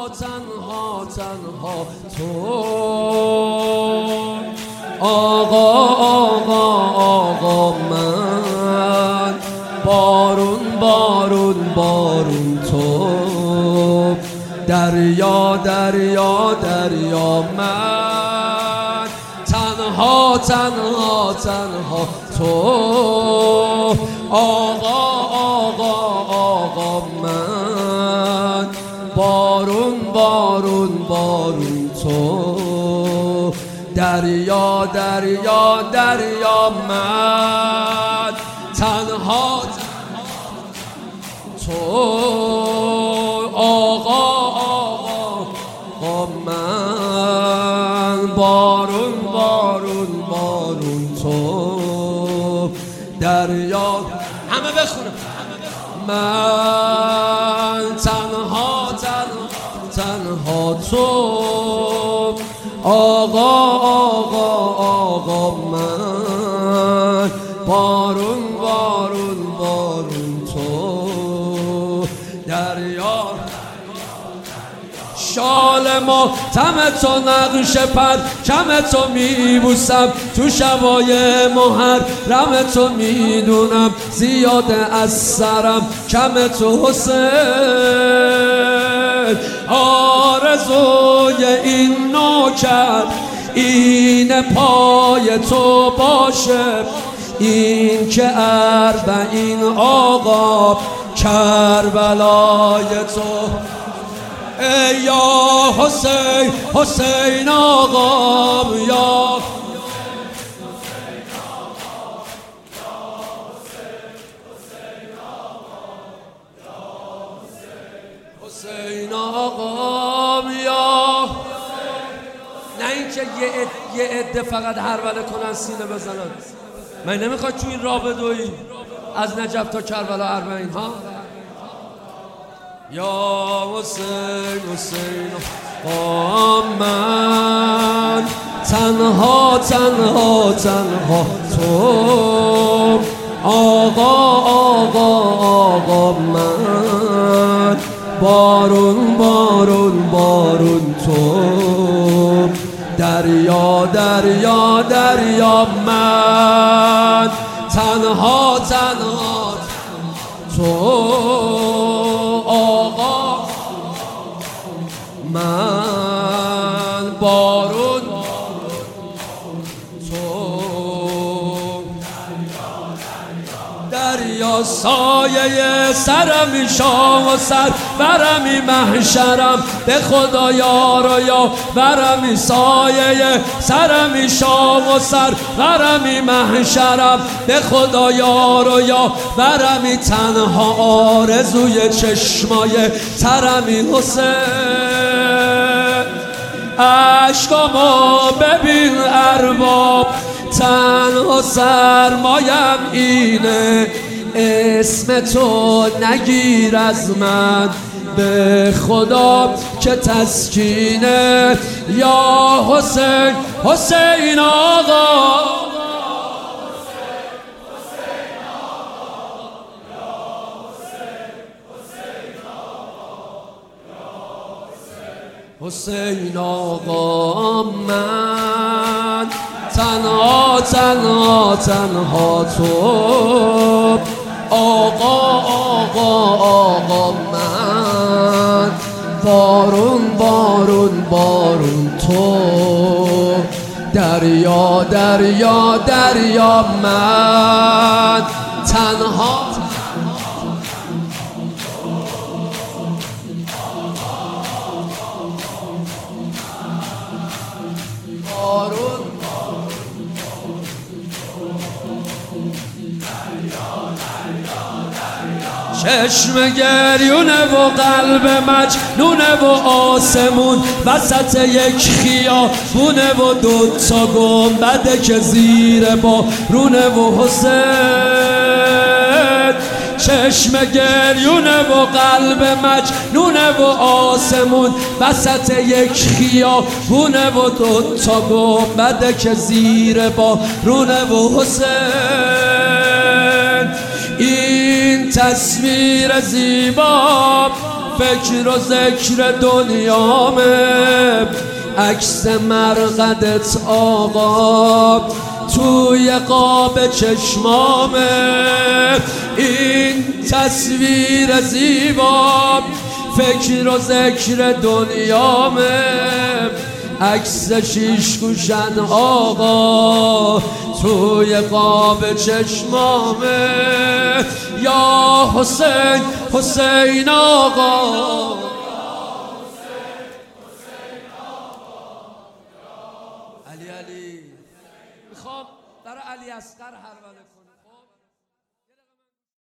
تنها تو آقا من بارون تو دریا من تنها تو آقا من بارون تو دریا من تنها تو آقا من بارون تو دریا همه بخونم من تنها تو آقا من بارون تو دریا شال ما تم تو نقش پر کم تو میبوسم تو شبای محرم تو میدونم زیاده از سرم کم تو حسین آرزوی این نوکر این پای تو باشه این که اربعین آقا کربلای تو ای یا حسین آقا یا حسین آقا یا نه اینکه یه عده فقط هربله کنن سینه بزنن. من نمیخواد تو این راه بدوی از نجف تا کربلا اربعین ها یا حسین آقا من تنها تو آقا من بارون تو دریا من تنها تو آقا من بارون تو دریا سایه سرمی شام و سر برمی محشرم به خدا یارو یا برمی سایه سرمی شام و سر برمی محشرم به خدا یارو یا برمی تنها آرزوی چشمای ترمی حسین عشقامو ببین ارباب تنها سرمایم اینه اسم تو نگیر از من به خدا که تسکینه یا حسین آقا حسین آقا من تنها تو آقا من بارون تو دریا من تنها چشم گریونه و قلب مجنونه و آسمون وسط یک خیابونه و دوتا گنبده که زیر بارونه و حسین چشم گریونه و قلب مجنونه و آسمون وسط یک خیابونه و دوتا گنبده که زیر بارونه و حسین این تصویر زیبا فکر و ذکر دنیامه، عکس مرقدت آقا توی قاب چشمامه. این تصویر زیبا فکر و ذکر دنیامه، عکس شیش گوشن آقا توی قاب چشمامه. یا حسین حسین آقا، علی میخوام برای علی اصغر هر